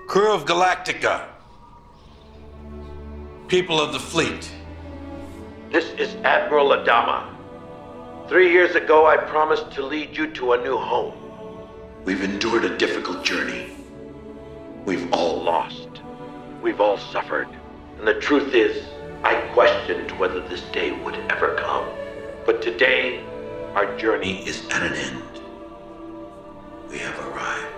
Crew of Galactica. People of the fleet. This is Admiral Adama. 3 years ago, I promised to lead you to a new home. We've endured a difficult journey. We've all lost. We've all suffered. And the truth is, I questioned whether this day would ever come. But today, our journey is At an end. We have arrived.